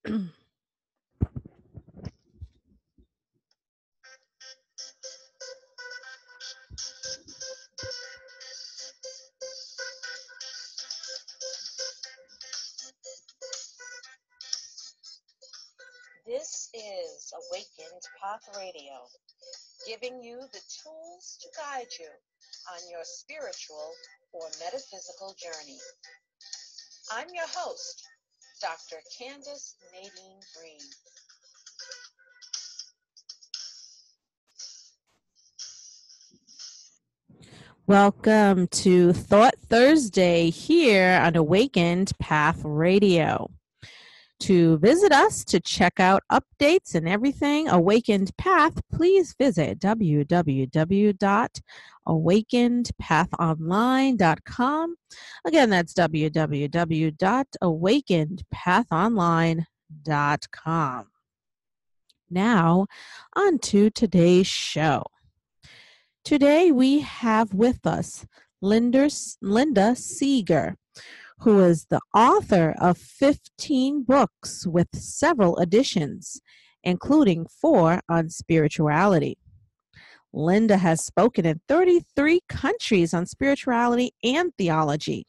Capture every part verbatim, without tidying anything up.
This is Awakened Path Radio, giving you the tools to guide you on your spiritual or metaphysical journey. I'm your host, Doctor Candace Nadine Green. Welcome to Thought Thursday here on Awakened Path Radio. To visit us, to check out updates and everything Awakened Path, please visit w w w dot awakened path online dot com. Again, that's w w w dot awakened path online dot com. Now, on to today's show. Today we have with us Linda, Linda Seeger, who is the author of fifteen books with several editions, including four on spirituality. Linda has spoken in thirty-three countries on spirituality and theology.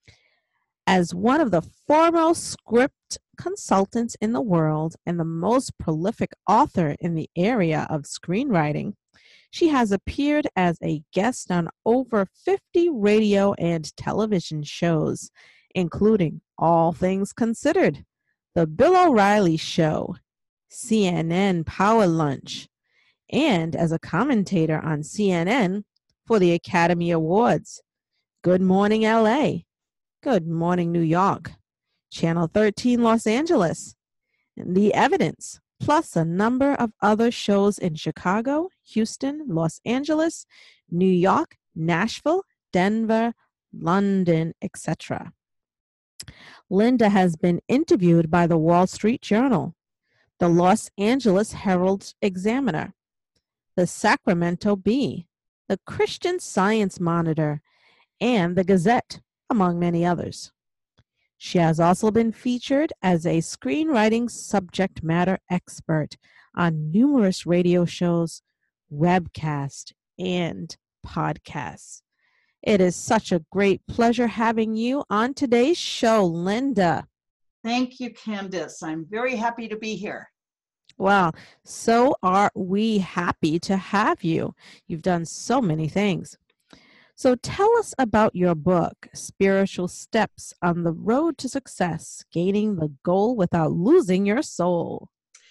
As one of the foremost script consultants in the world and the most prolific author in the area of screenwriting, she has appeared as a guest on over fifty radio and television shows, including All Things Considered, The Bill O'Reilly Show, C N N Power Lunch, and as a commentator on C N N for the Academy Awards, Good Morning L A, Good Morning New York, Channel thirteen Los Angeles, and The Evidence, plus a number of other shows in Chicago, Houston, Los Angeles, New York, Nashville, Denver, London, et cetera. Linda has been interviewed by the Wall Street Journal, the Los Angeles Herald Examiner, the Sacramento Bee, the Christian Science Monitor, and the Gazette, among many others. She has also been featured as a screenwriting subject matter expert on numerous radio shows, webcasts, and podcasts. It is such a great pleasure having you on today's show, Linda. Thank you, Candace. I'm very happy to be here. Well, so are we happy to have you. You've done so many things. So tell us about your book, Spiritual Steps on the Road to Success, Gaining the Goal Without Losing Your Soul.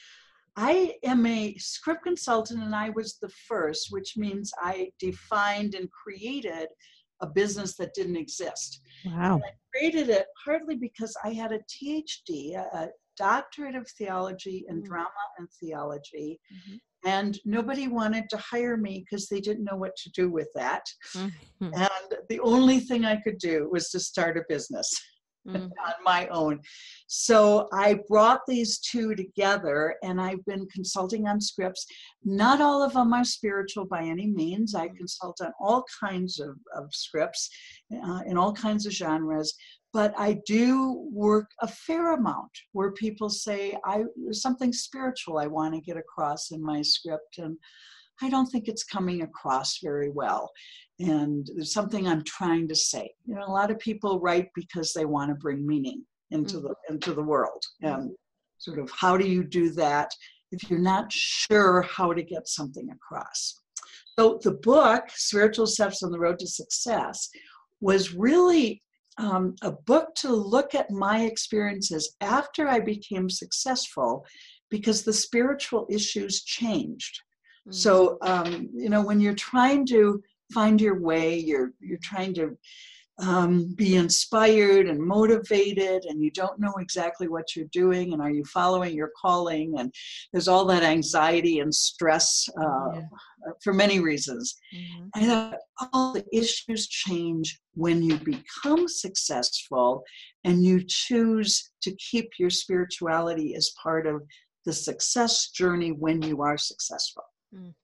I am a script consultant, and I was the first, which means I defined and created a business that didn't exist. Wow. And I created it partly because I had a T H D, a, a doctorate of theology and mm-hmm. drama and theology, mm-hmm. and nobody wanted to hire me because they didn't know what to do with that. Mm-hmm. And the only thing I could do was to start a business mm-hmm. on my own. So I brought these two together, and I've been consulting on scripts. Not all of them are spiritual by any means. I consult on all kinds of, of scripts uh, in all kinds of genres. But I do work a fair amount where people say, I, there's something spiritual I want to get across in my script, and I don't think it's coming across very well. And there's something I'm trying to say. You know, a lot of people write because they want to bring meaning into the into the world. And sort of, how do you do that if you're not sure how to get something across? So the book, Spiritual Steps on the Road to Success, was really Um, a book to look at my experiences after I became successful, because the spiritual issues changed. Mm-hmm. So, um, you know, when you're trying to find your way, you're you're trying to um, be inspired and motivated, and you don't know exactly what you're doing, and are you following your calling? And there's all that anxiety and stress uh, yeah. for many reasons. Mm-hmm. I thought all the issues change when you become successful and you choose to keep your spirituality as part of the success journey when you are successful. Mm.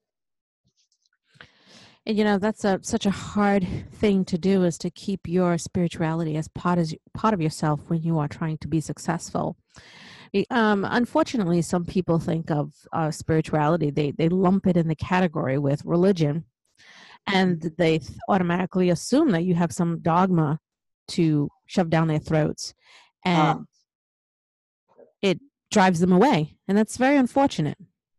And, you know, that's a such a hard thing to do, is to keep your spirituality as part, as part of yourself when you are trying to be successful. Be- Um, unfortunately, some people think of uh, spirituality, they, they lump it in the category with religion, and they th- automatically assume that you have some dogma to shove down their throats, Uh, and it drives them away. And that's very unfortunate.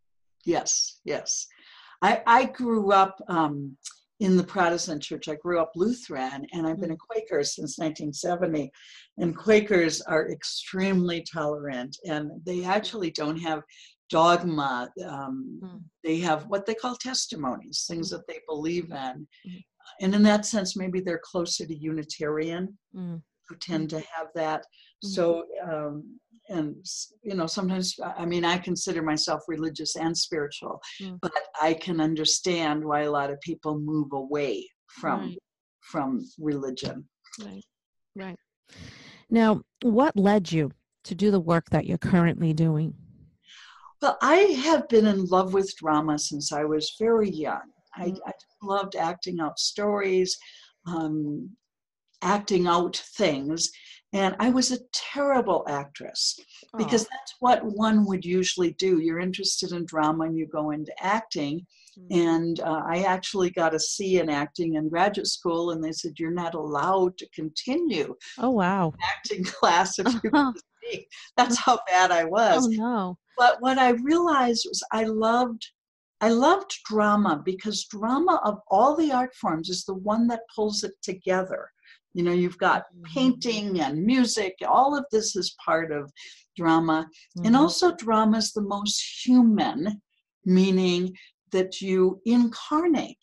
yes, yes. I, I grew up um, in the Protestant church. I grew up Lutheran, and I've been a Quaker since nineteen seventy. And Quakers are extremely tolerant, and they actually don't have dogma. Um, Mm. they have what they call testimonies, things that they believe in. Mm. And in that sense, maybe they're closer to Unitarian, Mm. who tend to have that. Mm. So, um, and, you know, sometimes, I mean, I consider myself religious and spiritual, Mm. but I can understand why a lot of people move away from, Right. from religion. Right. Right. Now, what led you to do the work that you're currently doing? Well, I have been in love with drama since I was very young. I, Mm. I loved acting out stories, um, acting out things. And I was a terrible actress because Oh. that's what one would usually do. You're interested in drama and you go into acting. Mm. And uh, I actually got a C in acting in graduate school, and they said, you're not allowed to continue Oh, wow. acting class if you Uh-huh. get a C. That's how bad I was. Oh, no. But what I realized was I loved I loved drama because drama of all the art forms is the one that pulls it together. You know, you've got painting and music, all of this is part of drama. Mhm. And also drama is the most human, meaning that you incarnate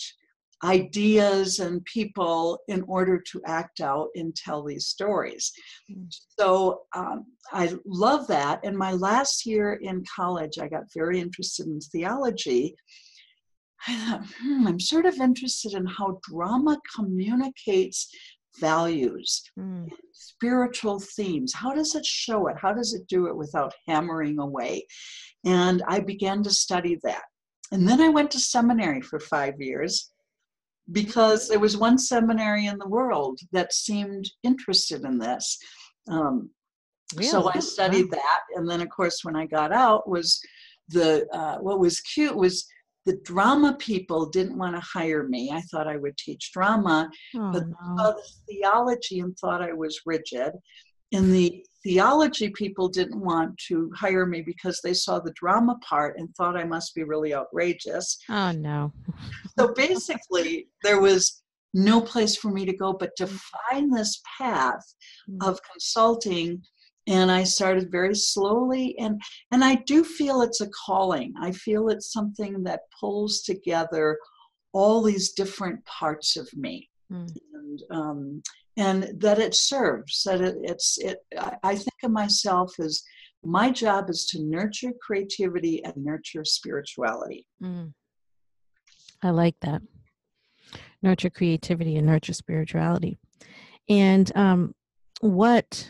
ideas and people in order to act out and tell these stories. Mm. So um, I love that. And my last year in college, I got very interested in theology. I thought, hmm, I'm sort of interested in how drama communicates values, Mm. spiritual themes. How does it show it? How does it do it without hammering away? And I began to study that. And then I went to seminary for five years because there was one seminary in the world that seemed interested in this. Um, Really? So I studied Wow. that. And then, of course, when I got out, was the uh, what was cute was the drama people didn't want to hire me. I thought I would teach drama, Oh, but they no. saw the theology and thought I was rigid. And the theology people didn't want to hire me because they saw the drama part and thought I must be really outrageous. Oh, no. So basically, there was no place for me to go but to find this path Mm. of consulting. And I started very slowly, and and I do feel it's a calling. I feel it's something that pulls together all these different parts of me, Mm. and um, and that it serves. That it, it's it. I, I think of myself as my job is to nurture creativity and nurture spirituality. Mm. I like that. Nurture creativity and nurture spirituality. And um, what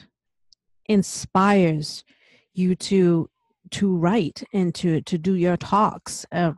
inspires you to to write and to to do your talks? Uh,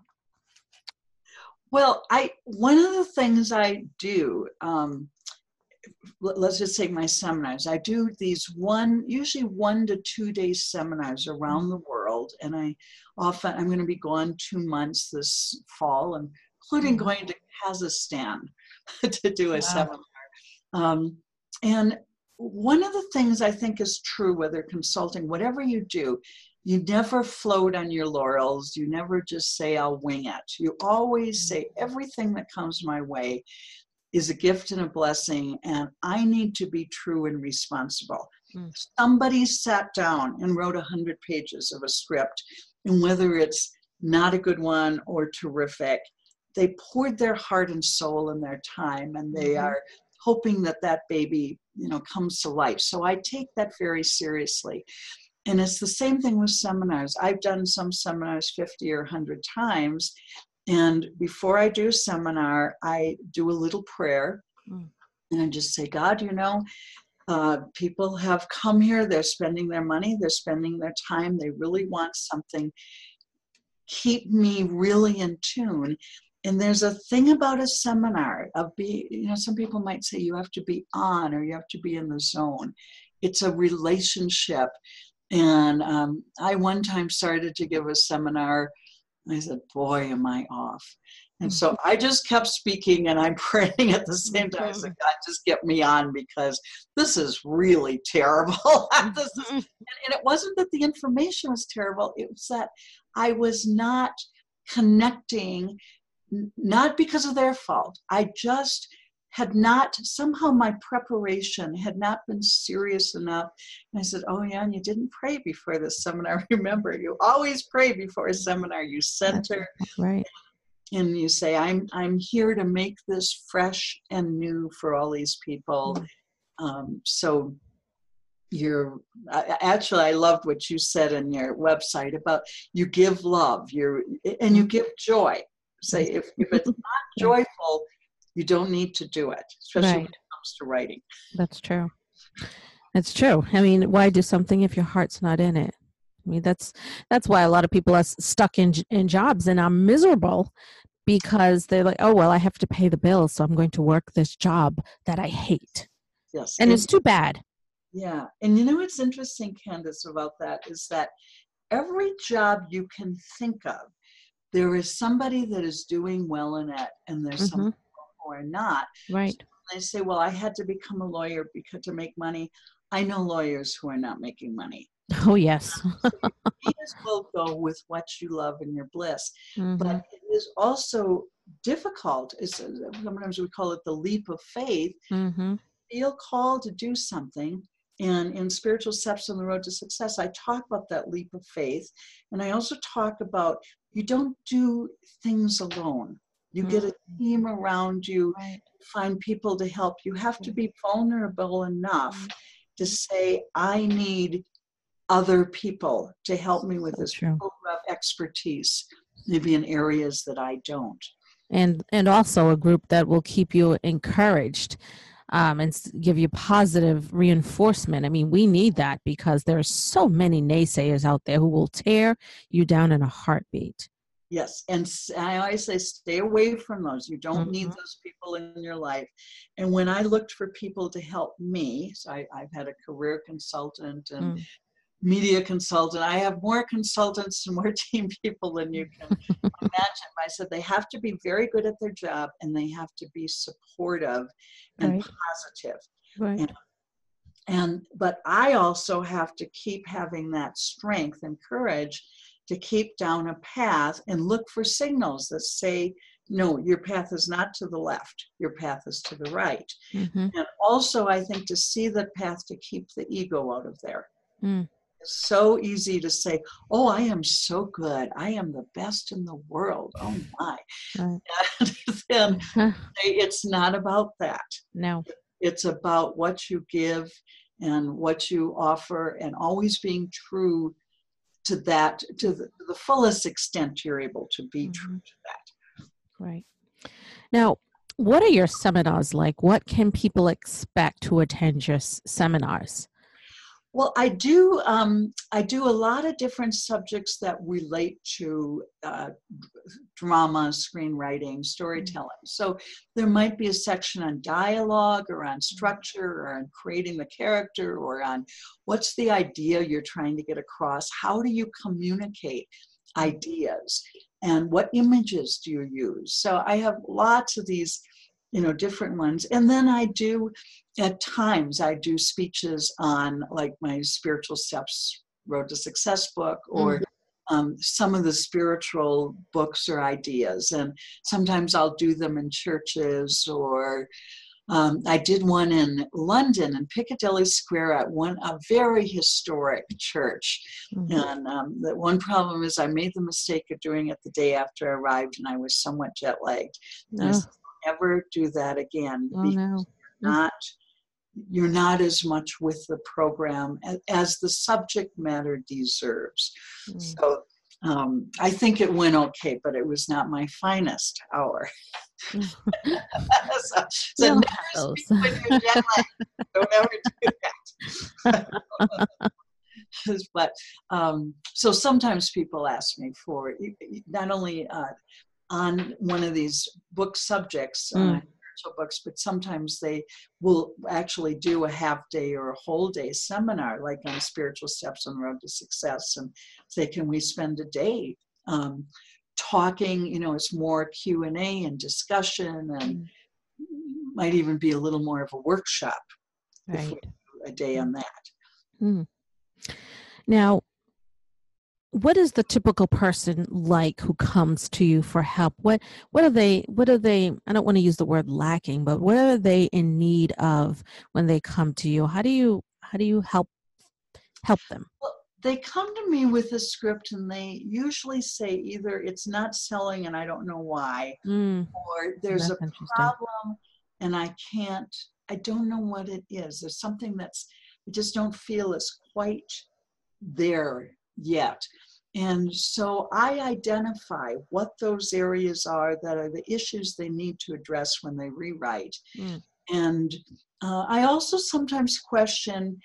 Well, I one of the things I do, um, let- let's just take my seminars. I do these one, usually one to two day seminars around the world, and I often I'm going to be gone two months this fall, and including Mhm. going to Kazakhstan to do a Wow. seminar. Um, and one of the things I think is true, whether consulting, whatever you do, you never float on your laurels. You never just say, I'll wing it. You always say, everything that comes my way is a gift and a blessing, and I need to be true and responsible. Mm. Somebody sat down and wrote one hundred pages of a script, and whether it's not a good one or terrific, they poured their heart and soul and their time, and they Mhm. are hoping that that baby, you know, comes to life. So I take that very seriously. And it's the same thing with seminars. I've done some seminars fifty or one hundred times. And before I do a seminar, I do a little prayer. Mm. And I just say, God, you know, uh, people have come here. They're spending their money. They're spending their time. They really want something. Keep me really in tune. And there's a thing about a seminar of be, you know, some people might say you have to be on or you have to be in the zone. It's a relationship. And um, I one time started to give a seminar. I said, boy, am I off. And so I just kept speaking and I'm praying at the same time. I said, God, just get me on because this is really terrible. this is, and, and it wasn't that the information was terrible. It was that I was not connecting, not because of their fault. I just had not, somehow my preparation had not been serious enough. And I said, oh yeah, and you didn't pray before this seminar. Remember, you always pray before a seminar. You center. Right. And you say, I'm I'm here to make this fresh and new for all these people. Mm-hmm. Um, so you're, actually, I loved what you said in your website about you give love, you're, and you give joy. Say, if, if it's not joyful, you don't need to do it, especially right. when it comes to writing. That's true. That's true. I mean, why do something if your heart's not in it? I mean, that's that's why a lot of people are stuck in in jobs and are miserable because they're like, oh, well, I have to pay the bills, so I'm going to work this job that I hate. Yes. And, and it's too bad. Yeah. And you know what's interesting, Candace, about that is that every job you can think of, there is somebody that is doing well in it, and there's mm-hmm. some who are not. Right. So they say, well, I had to become a lawyer because to make money. I know lawyers who are not making money. Oh, yes. So you may as well go with what you love and your bliss. Mm-hmm. But it is also difficult. It's, sometimes we call it the leap of faith. Mm-hmm. Feel called to do something. And in Spiritual Steps on the Road to Success, I talk about that leap of faith. And I also talk about you don't do things alone. You mm-hmm. get a team around you, right. find people to help. You have to be vulnerable enough mm-hmm. to say, I need other people to help me with so this, true. People who have expertise, maybe in areas that I don't. And and also a group that will keep you encouraged um, and give you positive reinforcement. I mean, we need that because there are so many naysayers out there who will tear you down in a heartbeat. Yes, and I always say stay away from those. You don't mm-hmm. need those people in your life. And when I looked for people to help me, so I, I've had a career consultant and mm. media consultant. I have more consultants and more team people than you can imagine. I said they have to be very good at their job and they have to be supportive and right. positive. Right. And, and but I also have to keep having that strength and courage to keep down a path and look for signals that say, no, your path is not to the left. Your path is to the right. Mm-hmm. And also, I think to see the path to keep the ego out of there. Mm. It's so easy to say, oh, I am so good. I am the best in the world. Oh, my. Right. And then it's not about that. No. It's about what you give and what you offer and always being true to that, to the, the fullest extent you're able to be mm-hmm. true to that. Right. Now, what are your seminars like? What can people expect to attend your s- seminars? Well, I do. Um, I do a lot of different subjects that relate to uh, drama, screenwriting, storytelling. So there might be a section on dialogue, or on structure, or on creating the character, or on what's the idea you're trying to get across. How do you communicate ideas, and what images do you use? So I have lots of these, you know, different ones. And then I do, at times, I do speeches on like my Spiritual Steps Road to Success book, or mm-hmm. um, some of the spiritual books or ideas. And sometimes I'll do them in churches, or um, I did one in London in Piccadilly Square at one, a very historic church. Mm-hmm. And um, the one problem is I made the mistake of doing it the day after I arrived, and I was somewhat jet lagged. No. Never do that again. Oh, no. You're not, you're not as much with the program as, as the subject matter deserves. Mm. So um, I think it went okay, but it was not my finest hour. so so never speak when you're jet lagged. Don't ever do that. But um, so sometimes people ask me for not only uh, on one of these book subjects, mm. uh, spiritual books, but sometimes they will actually do a half day or a whole day seminar, like on spiritual steps on the road to success, and say, can we spend a day um, talking? You know, it's more Q and A and discussion, and mm. might even be a little more of a workshop. Right. If we do a day on that. Mm. Now, what is the typical person like who comes to you for help? What what are they what are they I don't want to use the word lacking, but what are they in need of when they come to you? How do you how do you help help them? Well, they come to me with a script, and they usually say either it's not selling and I don't know why, mm. or there's That's a problem and I can't I don't know what it is. There's something that's I just don't feel is quite there yet. And so I identify what those areas are that are the issues they need to address when they rewrite. Mm. And uh, I also sometimes question,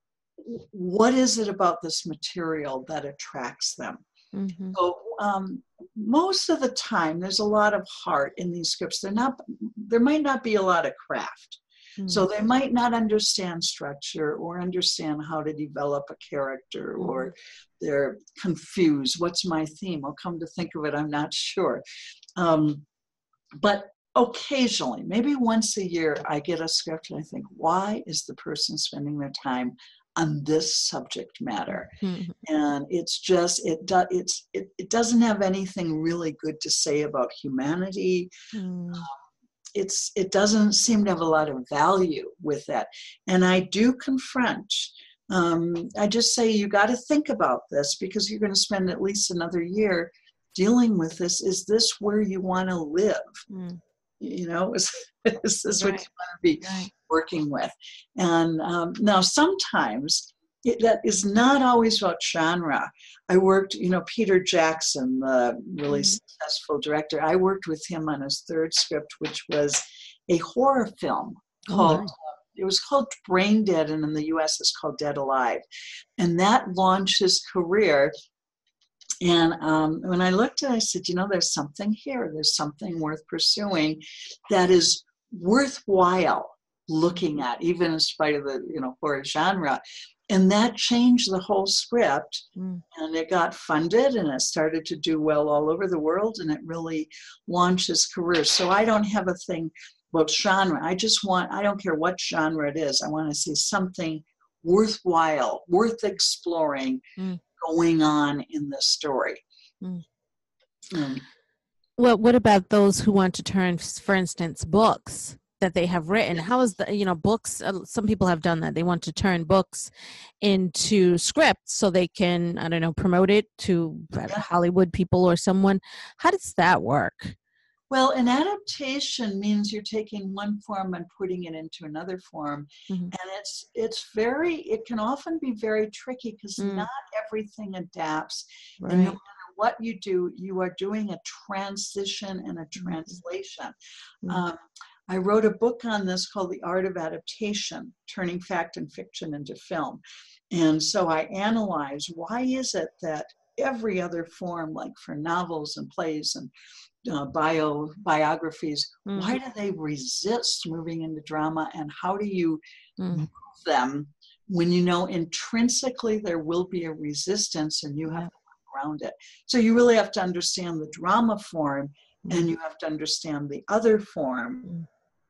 what is it about this material that attracts them? Mm-hmm. So um, most of the time, there's a lot of heart in these scripts. They're not, there might not be a lot of craft. So they might not understand structure or understand how to develop a character, or they're confused. What's my theme? I'll come to think of it, I'm not sure. Um, but occasionally, maybe once a year, I get a script and I think, why is the person spending their time on this subject matter? Mm-hmm. And it's just, it, do, it's, it, it doesn't have anything really good to say about humanity. Mm. Um, It's, it doesn't seem to have a lot of value with that. And I do confront, um, I just say, you got to think about this, because you're going to spend at least another year dealing with this. Is this where you want to live? Mm. You know, is, is this right. what you want to be right. working with? And um, now sometimes it, that is not always about genre. I worked, you know, Peter Jackson, the really mm. successful director, I worked with him on his third script, which was a horror film called, oh, nice. uh, it was called Brain Dead, and in the U S it's called Dead Alive. And that launched his career. And um, when I looked at it, I said, you know, there's something here. There's something worth pursuing that is worthwhile looking at, even in spite of the, you know, horror genre. And that changed the whole script, mm. and it got funded, and it started to do well all over the world, and it really launched his career. So I don't have a thing about genre. I just want, I don't care what genre it is. I want to see something worthwhile, worth exploring mm. going on in the story. Mm. Mm. Well, what about those who want to turn, for instance, books that they have written? How is the, you know, books, uh, some people have done that. They want to turn books into scripts so they can, I don't know, promote it to yeah. Hollywood people or someone. How does that work? Well, an adaptation means you're taking one form and putting it into another form. Mm-hmm. And it's it's very, it can often be very tricky, because mm. not everything adapts. Right. And no matter what you do, you are doing a transition and a translation. Mm-hmm. Um, I wrote a book on this called The Art of Adaptation, Turning Fact and Fiction into Film. And so I analyzed, why is it that every other form, like for novels and plays and uh, bio biographies, mm. why do they resist moving into drama, and how do you mm. move them when you know intrinsically there will be a resistance and you have to work around it? So you really have to understand the drama form, mm. and you have to understand the other form. Mm.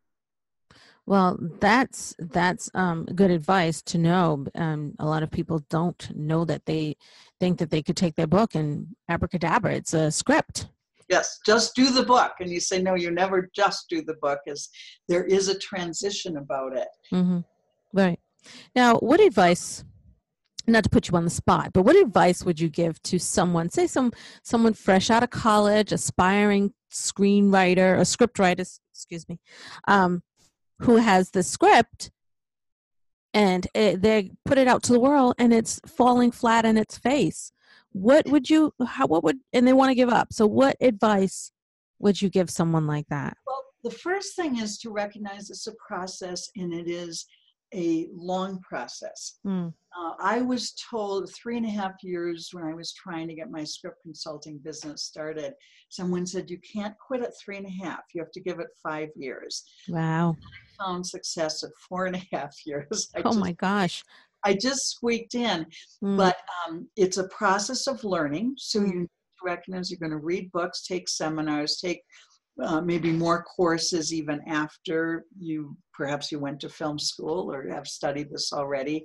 Well, that's that's um, good advice to know. Um, a lot of people don't know that. They think that they could take their book and abracadabra, it's a script. Yes, just do the book. And you say, no, you never just do the book. Is there is a transition about it. Mm-hmm. Right. Now, what advice, not to put you on the spot, but what advice would you give to someone, say some someone fresh out of college, aspiring screenwriter, a script writer, excuse me, um, who has the script and it, they put it out to the world and it's falling flat in its face? What would you, how, what would, and they want to give up. So what advice would you give someone like that? Well, the first thing is to recognize it's a process, and it is a long process. Mm. Uh, I was told three and a half years when I was trying to get my script consulting business started, someone said, you can't quit at three and a half. You have to give it five years. Wow. I found success at four and a half years. I Oh just, my gosh. I just squeaked in. Mm. But um, it's a process of learning. So Mm. you need to recognize you're going to read books, take seminars, take uh, maybe more courses even after you, perhaps you went to film school or have studied this already.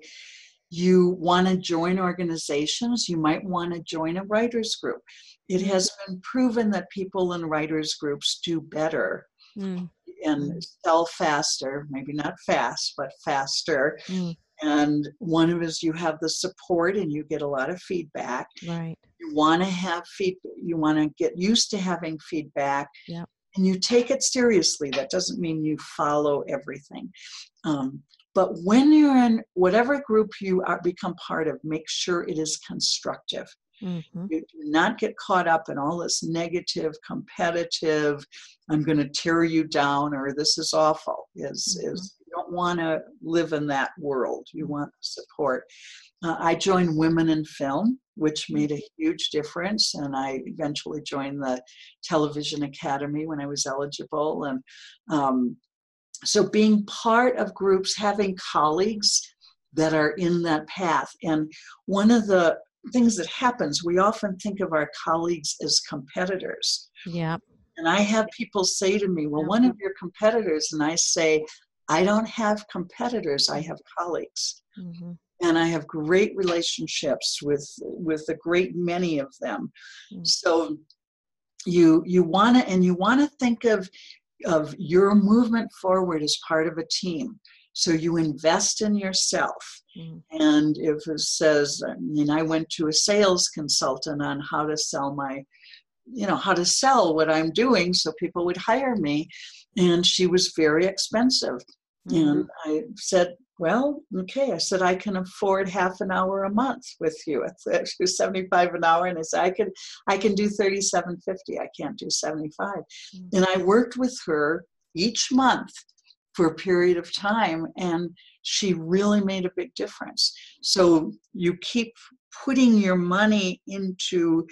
You want to join organizations, you might want to join a writers group. It has been proven that people in writers groups do better Mm. and Mm. sell faster, maybe not fast, but faster. Mm. And one of is you have the support and you get a lot of feedback. Right. You want to have feedback, you want to get used to having feedback. Yep. And you take it seriously. That doesn't mean you follow everything. Um, But when you're in whatever group you are become part of, make sure it is constructive. Mm-hmm. You do not get caught up in all this negative, competitive, I'm going to tear you down, or this is awful. Is Mm-hmm. is you don't want to live in that world. You want support. Uh, I joined Women in Film, which made a huge difference, and I eventually joined the Television Academy when I was eligible. And um, so being part of groups, having colleagues that are in that path. And one of the things that happens, we often think of our colleagues as competitors. Yeah. And I have people say to me, well, Yeah. one of your competitors, and I say, I don't have competitors, I have colleagues. Mm-hmm. And I have great relationships with, with a great many of them. Mm. So you, you want to, and you want to think of of your movement forward as part of a team. So you invest in yourself. Mm. And if it says, I mean, I went to a sales consultant on how to sell my, you know, how to sell what I'm doing so people would hire me. And she was very expensive. Mm. And I said, well, okay. I said, I can afford half an hour a month with you. She was seventy-five an hour. And I said, I can, I can do thirty-seven fifty. I can't do seventy-five. Mm. And I worked with her each month for a period of time. And she really made a big difference. So you keep putting your money into,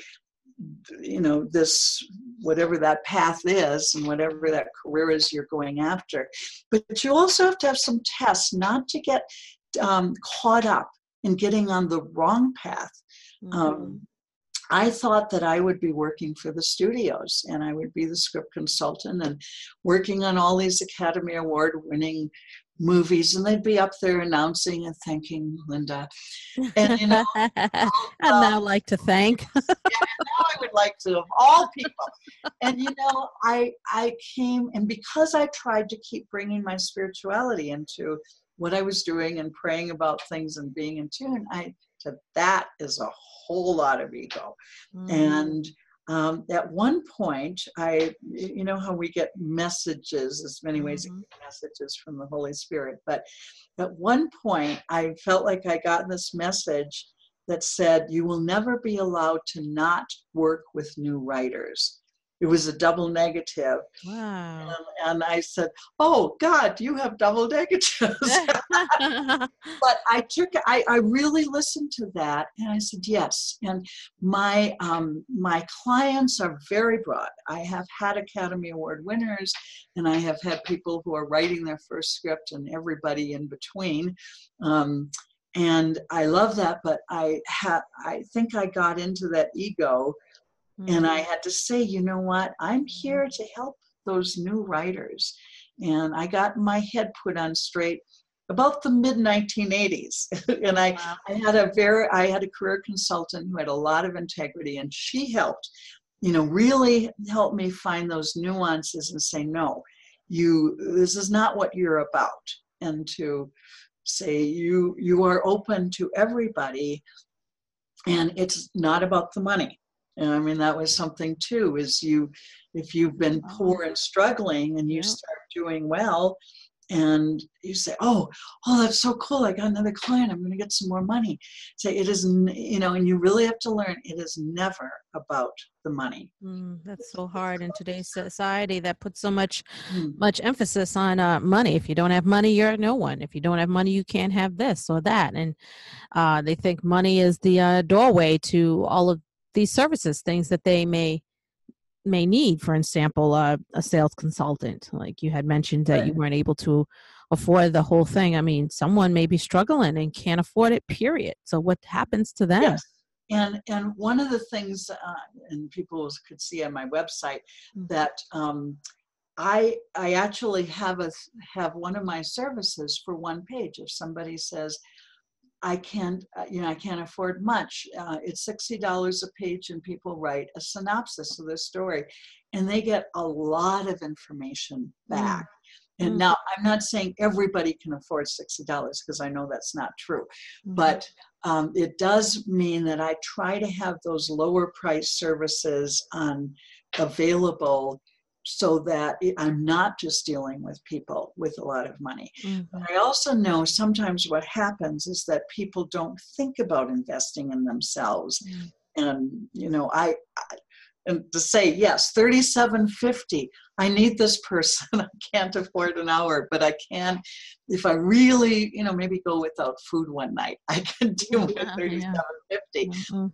you know, this, whatever that path is and whatever that career is you're going after. But you also have to have some tests, not to get um, caught up in getting on the wrong path. Mm-hmm. Um, I thought that I would be working for the studios and I would be the script consultant and working on all these Academy Award winning movies, and they'd be up there announcing and thanking Linda. And you know, I now um, like to thank. Yeah, now I would like to, of all people. And you know, I I came, and because I tried to keep bringing my spirituality into what I was doing and praying about things and being in tune, I said that is a whole lot of ego. Mm. And Um, at one point, I, you know how we get messages, there's many ways mm-hmm. to get messages from the Holy Spirit, but at one point, I felt like I got this message that said, you will never be allowed to not work with new writers. It was a double negative. Wow. And, and I said, oh, God, you have double negatives. But I took, I, I really listened to that. And I said, yes. And my, um, my clients are very broad. I have had Academy Award winners, and I have had people who are writing their first script and everybody in between. Um, and I love that. But I had, I think I got into that ego. And I had to say, you know what, I'm here to help those new writers. And I got my head put on straight about the mid nineteen eighties. And I, wow. I had a very, I had a career consultant who had a lot of integrity, and she helped, you know, really helped me find those nuances and say, no, you, this is not what you're about. And to say, you, you are open to everybody, and it's not about the money. And I mean, that was something too, is you, if you've been poor and struggling and you yeah. start doing well, and you say, oh, oh, that's so cool. I got another client. I'm going to get some more money. Say it is, you know, and you really have to learn it is never about the money. Mm, that's so hard in today's society that puts so much, Mm. much emphasis on uh, money. If you don't have money, you're no one. If you don't have money, you can't have this or that. And uh, they think money is the uh, doorway to all of these services, things that they may may need. For example, uh, a sales consultant, like you had mentioned that you Right. weren't able to afford the whole thing. I mean, someone may be struggling and can't afford it, period. So what happens to them? Yes. And and one of the things, uh, and people could see on my website, Mhm. that um, I I actually have a have one of my services for one page. If somebody says, I can't, uh, you know, I can't afford much. Uh, it's sixty dollars a page, and people write a synopsis of their story, and they get a lot of information back. And Mm. now, I'm not saying everybody can afford sixty dollars, because I know that's not true. Mhm. But um, it does mean that I try to have those lower price services um, available, so that it, I'm not just dealing with people with a lot of money. Mhm. I also know sometimes what happens is that people don't think about investing in themselves. Mm. And, you know, I, I and to say, yes, thirty-seven fifty, I need this person. I can't afford an hour, but I can, if I really, you know, maybe go without food one night, I can deal with Yeah. thirty-seven fifty. Mhm.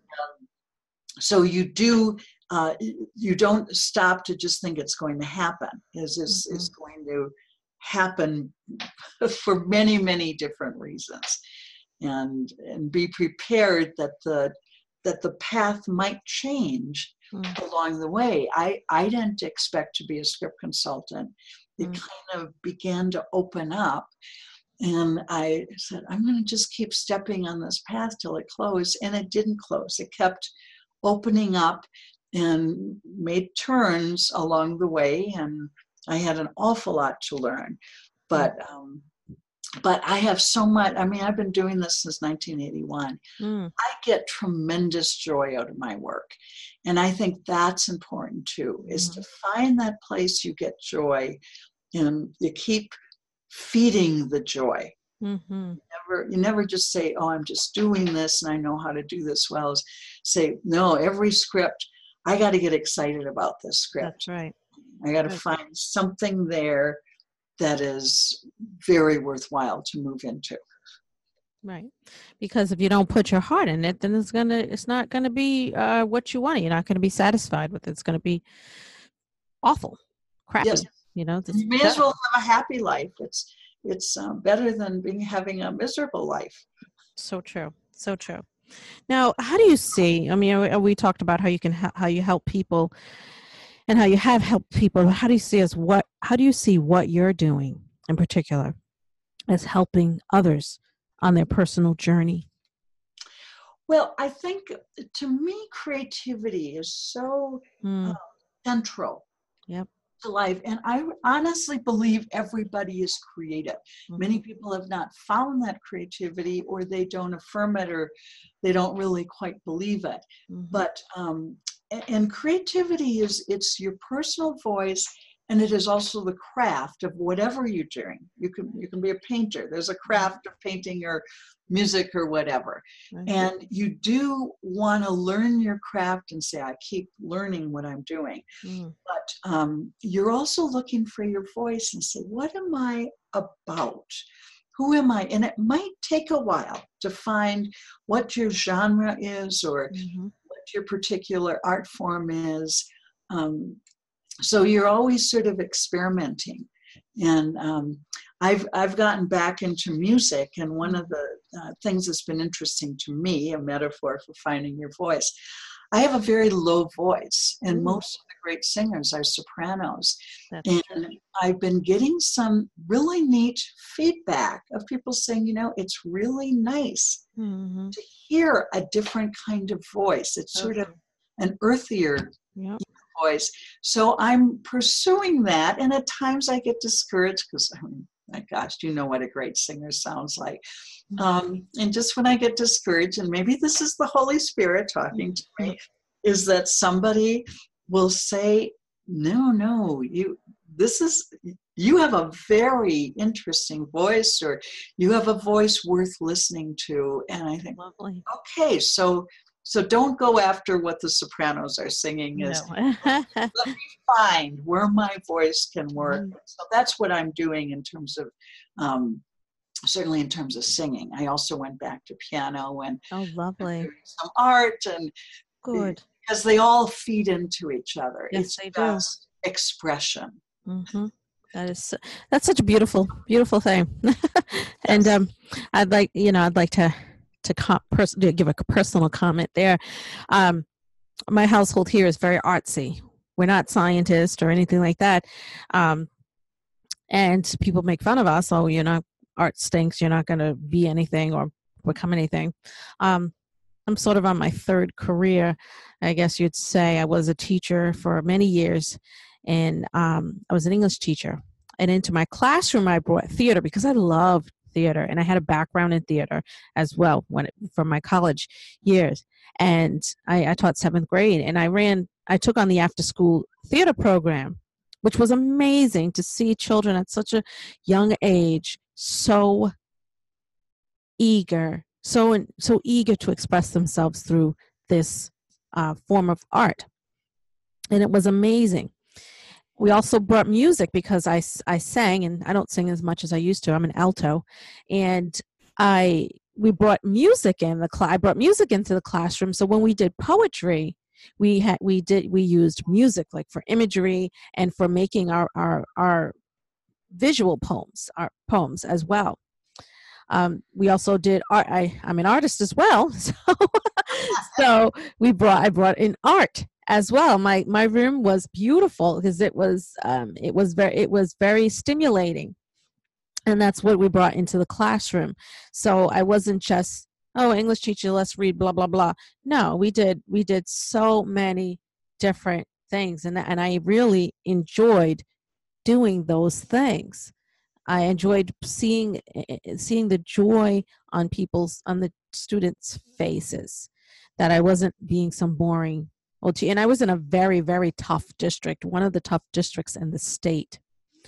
So you do, uh, you don't stop to just think it's going to happen. Is is Mhm. is going to happen for many, many different reasons, and and be prepared that the that the path might change Mm. along the way. I I didn't expect to be a script consultant. It Mm. kind of began to open up, and I said, I'm going to just keep stepping on this path till it closed, and it didn't close. It kept opening up and made turns along the way, and I had an awful lot to learn. But um, but I have so much. I mean, I've been doing this since nineteen eighty-one. Mm. I get tremendous joy out of my work, and I think that's important too, is to find that place you get joy, and you keep feeding the joy. Mm-hmm. Never, you never just say, oh, I'm just doing this and I know how to do this well. Say, no, every script, I got to get excited about this script. That's right. I got to Right. find something there that is very worthwhile to move into. Right. Because if you don't put your heart in it, then it's gonna it's not gonna be uh, what you want. You're not gonna be satisfied with it. It's gonna be awful, crappy. Yes. You know. And you may as well have a happy life. It's it's uh, better than being having a miserable life. So true. So true. Now, how do you see? I mean, we, we talked about how you can ha- how you help people, and how you have helped people. How do you see as what? How do you see what you're doing in particular as helping others on their personal journey? Well, I think to me, creativity is so Mm. uh, central Yep. to life. And I honestly believe everybody is creative. Mhm. Many people have not found that creativity, or they don't affirm it, or they don't really quite believe it. Mhm. But, um, a- and creativity is, it's your personal voice, and it is also the craft of whatever you're doing. You can, you can be a painter. There's a craft of painting or music or whatever. Right. And you do want to learn your craft and say, I keep learning what I'm doing. Mm. But um, you're also looking for your voice and say, what am I about? Who am I? And it might take a while to find what your genre is, or Mhm. what your particular art form is. Um, so you're always sort of experimenting. And um, I've I've gotten back into music, and one of the uh, things that's been interesting to me, a metaphor for finding your voice, I have a very low voice, and Ooh. most of the great singers are sopranos. That's And true. I've been getting some really neat feedback of people saying, you know, it's really nice Mhm. to hear a different kind of voice. It's sort of Okay. an earthier Yep. voice. So I'm pursuing that, and at times I get discouraged because, I mean, my gosh, you know what a great singer sounds like. Mhm. Um, and just when I get discouraged, and maybe this is the Holy Spirit talking to me, is that somebody will say, no, no, you, this is, you have a very interesting voice, or you have a voice worth listening to. And I think, Lovely. okay, so so don't go after what the sopranos are singing. Is No. let me find where my voice can work. Mm. So that's what I'm doing in terms of, um, certainly in terms of singing. I also went back to piano and Oh, lovely. some art, and Good. because they all feed into each other. Yes, It's they do. just expression. Mm-hmm. That is so- that's such a beautiful, beautiful thing. And Yes. um, I'd like, you know, I'd like to to com- pers- to give a personal comment there. Um, my household here is very artsy. We're not scientists or anything like that. Um, and people make fun of us. Oh, you're not, art stinks. You're not going to be anything or become anything. Um, I'm sort of on my third career, I guess you'd say. I was a teacher for many years, and um, I was an English teacher. And into my classroom, I brought theater because I love theater, and I had a background in theater as well when it, from my college years. And I, I taught seventh grade, and I ran, I took on the after-school theater program, which was amazing to see children at such a young age so eager, so so eager to express themselves through this uh, form of art, and it was amazing. We also brought music because I, I sang, and I don't sing as much as I used to. I'm an alto, and I we brought music in the cl- I brought music into the classroom. So when we did poetry, we had we did we used music like for imagery and for making our our our visual poems, our poems as well. Um, we also did art. I, I'm an artist as well, so so we brought I brought in art as well. My my room was beautiful because it was um, it was very it was very stimulating, and that's what we brought into the classroom. So I wasn't just, oh, English teacher, let's read blah blah blah. No, we did we did so many different things, and and I really enjoyed doing those things. I enjoyed seeing seeing the joy on people's on the students' faces, that I wasn't being some boring old tea. And I was in a very very tough district, one of the tough districts in the state.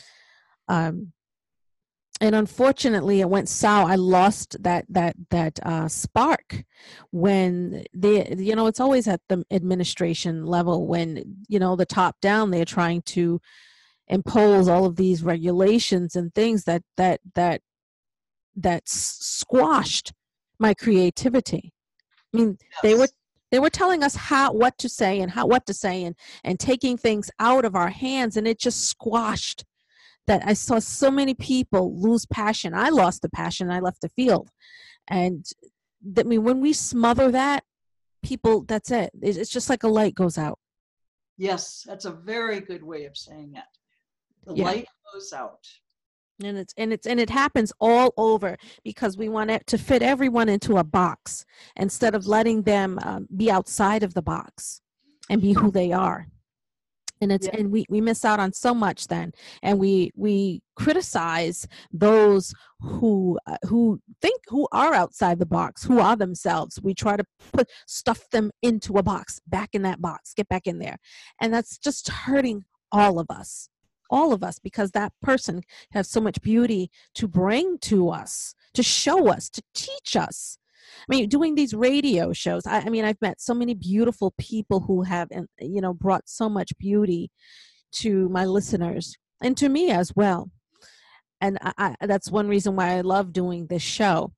Um, and unfortunately, it went south. I lost that that that uh, spark when they, you know, it's always at the administration level when, you know, the top down, they're trying to impose all of these regulations and things that that that that squashed my creativity. I mean, yes. they were they were telling us how what to say and how what to say and and taking things out of our hands, and it just squashed that. I saw so many people lose passion. I lost the passion. I left the field, and that, I mean, when we smother that, people, that's it. It's just like a light goes out. Yes, that's a very good way of saying it. The Yeah. light goes out. And it's and it's and it happens all over because we want it to fit everyone into a box instead of letting them um, be outside of the box and be who they are. And it's yeah. and we, we miss out on so much then, and we we criticize those who uh, who think who are outside the box, who are themselves. We try to put stuff them into a box, back in that box, get back in there, and that's just hurting all of us. all of us, because that person has so much beauty to bring to us, to show us, to teach us. I mean, doing these radio shows, I, I mean, I've met so many beautiful people who have, you know, brought so much beauty to my listeners and to me as well. And I, I, that's one reason why I love doing this show,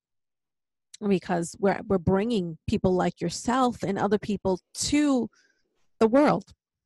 because we're we're bringing people like yourself and other people to the world,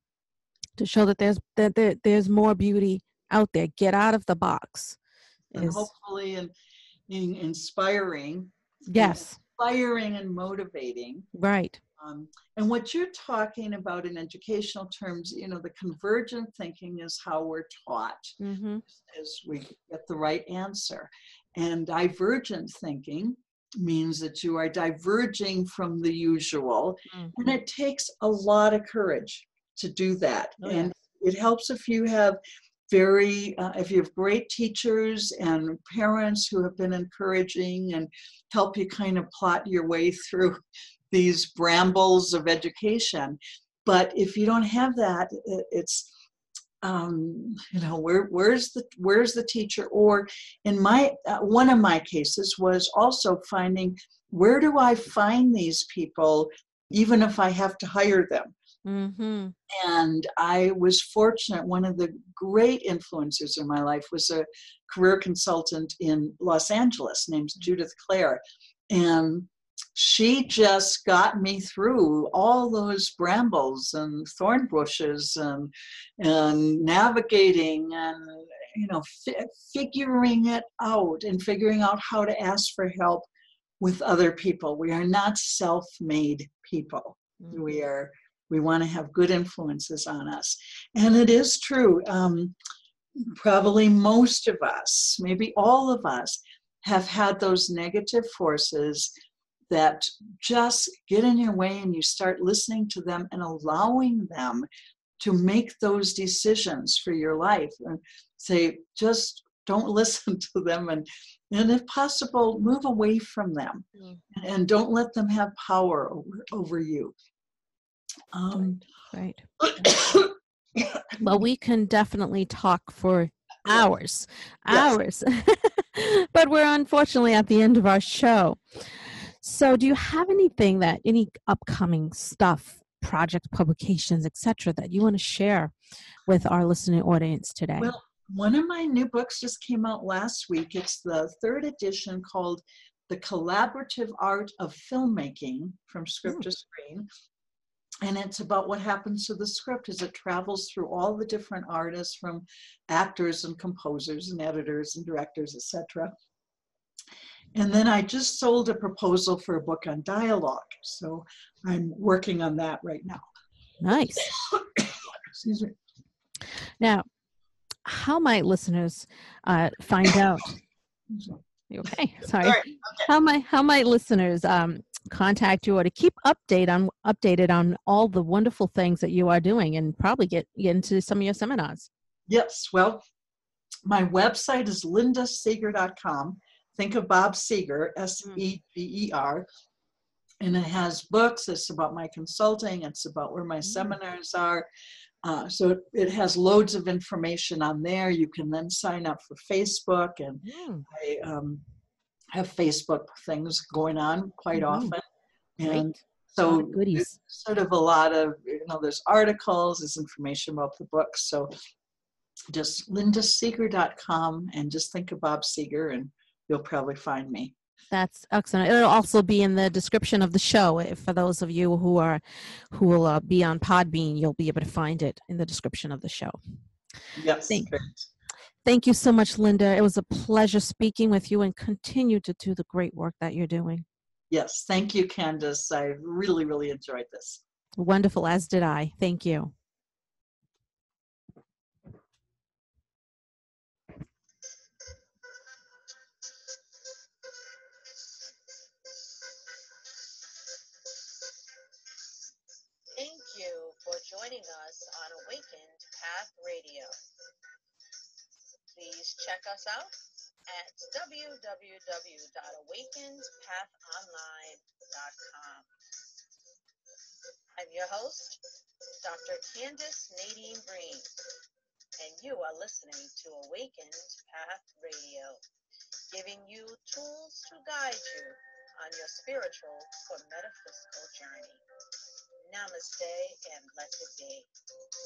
to show that there's that there, there's more beauty out there. Get out of the box. And is, hopefully in, in inspiring. Yes. Inspiring and motivating. Right. Um, and what you're talking about in educational terms, you know, the convergent thinking is how we're taught, mm-hmm. as we get the right answer. And divergent thinking means that you are diverging from the usual. Mm-hmm. And it takes a lot of courage to do that. Oh, and yes. It helps if you have very, uh, if you have great teachers and parents who have been encouraging and help you kind of plot your way through these brambles of education. But if you don't have that, it's, um, you know, where where's the where's the teacher? Or in my uh, one of my cases was also finding, where do I find these people, even if I have to hire them? Mm-hmm. And I was fortunate. One of the great influences in my life was a career consultant in Los Angeles named Judith Clare. And she just got me through all those brambles and thorn bushes and, and navigating and, you know, fi- figuring it out and figuring out how to ask for help with other people. We are not self-made people. Mm-hmm. We are We want to have good influences on us. And it is true. Um, probably most of us, maybe all of us, have had those negative forces that just get in your way, and you start listening to them and allowing them to make those decisions for your life. And say, just don't listen to them, and, and if possible, move away from them. Mm. And don't let them have power over, over you. Um, right. Well, we can definitely talk for hours, hours, yes. But we're unfortunately at the end of our show. So do you have anything that, any upcoming stuff, project publications, et cetera, that you want to share with our listening audience today? Well, one of my new books just came out last week. It's the third edition, called The Collaborative Art of Filmmaking, From Script mm. to Screen. And it's about what happens to the script as it travels through all the different artists, from actors and composers and editors and directors, et cetera. And then I just sold a proposal for a book on dialogue. So I'm working on that right now. Nice. Excuse me. Now, how might listeners uh, find out? You okay? Sorry. Sorry. Okay. How might how might listeners um, contact you, or to keep update on updated on all the wonderful things that you are doing, and probably get, get into some of your seminars? Yes. Well, my website is linda seger dot com. Think of Bob Seger, S E G E R. And it has books. It's about my consulting. It's about where my mm. seminars are. Uh, so it, it has loads of information on there. You can then sign up for Facebook, and mm. I um, have Facebook things going on quite mm-hmm. often. And right. so goodies. Sort of a lot of, you know, there's articles, there's information about the books. So just linda seger dot com, and just think of Bob Seger, and you'll probably find me. That's excellent. It'll also be in the description of the show. For those of you who are who will uh, be on Podbean, you'll be able to find it in the description of the show. Yes. Thank, thank you so much, Linda. It was a pleasure speaking with you, and continue to do the great work that you're doing. Yes. Thank you, Candace. I really, really enjoyed this. Wonderful, as did I. Thank you. Thank you for joining us on Awakened Path Radio. Please check us out at w w w dot awakened path online dot com. I'm your host, Doctor Candace Nadine Breen, and you are listening to Awakened Path Radio, giving you tools to guide you on your spiritual or metaphysical journey. Namaste and blessed be.